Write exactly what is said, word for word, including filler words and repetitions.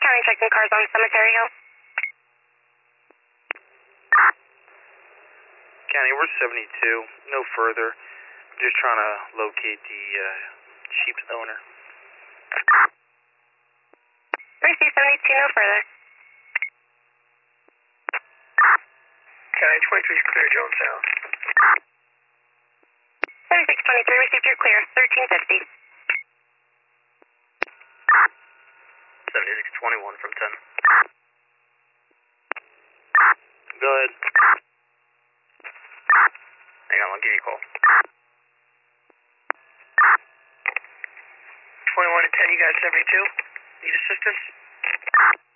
County checking cars on Cemetery Hill. County, we're seventy-two, no further. Just trying to locate the uh, sheep's owner. Receive seventy-two, no further. County twenty-three is clear, Jones Sound. seventy-six twenty-three, received your clear, thirteen fifty. seventy-six twenty-one from ten. Go ahead. Hang on, I'll give you a call. twenty-one to ten, you got seventy-two. Need assistance?